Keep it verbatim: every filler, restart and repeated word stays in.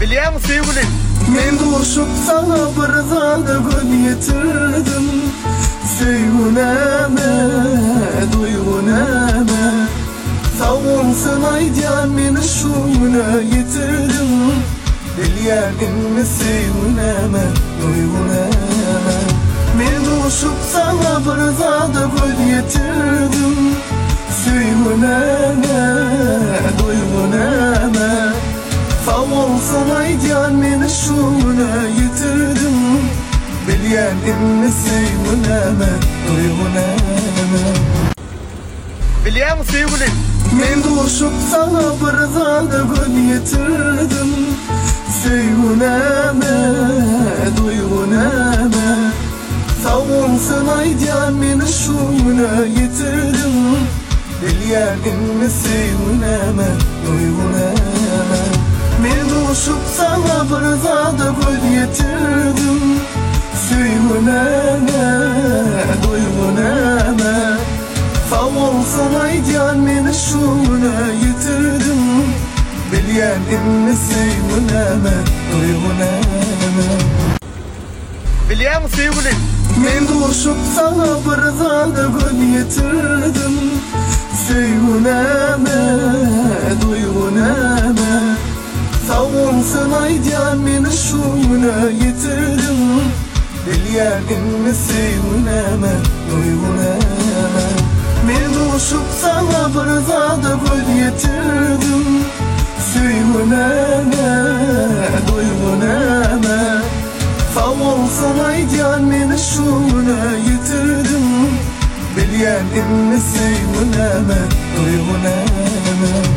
Biliyor musun sevgilim? Men doşup sana bir zada gül getirdim. Sevguneme, duyguneme, savunsun aydiyan meni şuna getirdim. Bilyerdin mi sevguneme, duyguneme. Men doşup sana bir zada gül getirdim. Sevguneme, duyguneme, savunsun aydiyan meni şuna getirdim. Bilyerdin mi sevguneme, duyguneme. Biliyor musun sevgilim? Men doşup sana bir zada gül getirdim. Sevguneme, duyguneme, savunsun aydiyan meni şuna getirdim. Bilyerdin mi sevguneme, duyguneme. Men doşup sana bir zada gül getirdim. Sevguneme, duyguneme, savunsun aydiyan meni şuna getirdim. Bilyerdin mi sevguneme, duyguneme. Biliyor musun sevgilim? Men doşup sana bir zada gül getirdim. Sevguneme, duyguneme, savunsun aydiyan meni şuna getirdim. Bilyerdin mi sevguneme, duyguneme. Men doşup sana bir zada gül getirdim. Sevguneme, duyguneme, savunsun aydiyan meni şuna getirdim. Bilyerdin mi sevguneme, duyguneme.